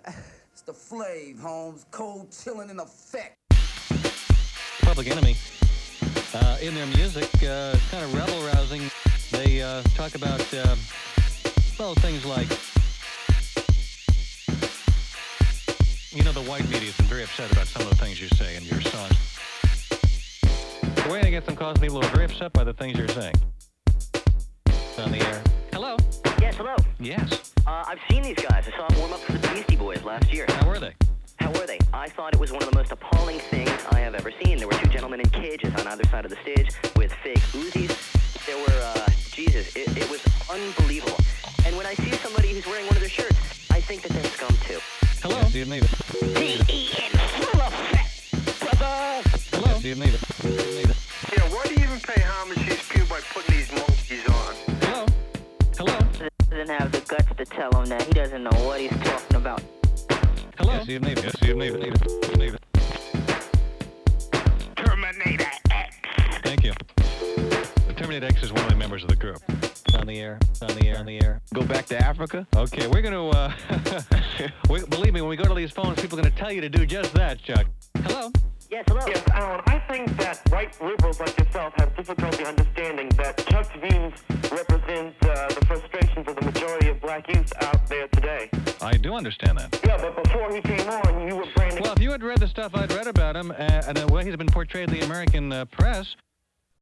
It's the Flav, Holmes. Cold, chilling in effect. Public Enemy, in their music, kind of rebel-rousing. They talk about, well, things like, you know, the white media has been very upset about some of the things you say in your songs. The way I get them cause people who are very upset by the things you're saying. On the air. Hello? Yes, hello. Yes. I've seen these guys. I saw them warm up for the Beastie Boys last year. How were they? How were they? I thought it was one of the most appalling things I have ever seen. There were two gentlemen in cages on either side of the stage with fake Uzis. There were, Jesus, it was unbelievable. And when I see somebody who's wearing one of their shirts, I think that they're scum too. Hello? Yes, you need it. P.E.N. full of fat, brother! Hello? Yes, you need it. Yeah, why do you even pay homage to these people by putting these monkeys on? Hello? Hello? Doesn't have the guts to tell him that he doesn't know what he's talking about. Hello? Yes, you need it. Yes, you need it. You need it. Terminator X. Thank you. The Terminator X is one of the members of the group. On the air. On the air. On the air. Go back to Africa? Okay, we're going to, believe me, when we go to these phones, people are going to tell you to do just that, Chuck. Hello? Yes, hello. Yes, Alan, I think that white liberals like yourself have difficulty understanding that Chuck's views represent the frustrations of the majority of black youth out there today. I do understand that. Yeah, but before he came on, you were branding... Well, if you had read the stuff I'd read about him and the way he's been portrayed in the American press,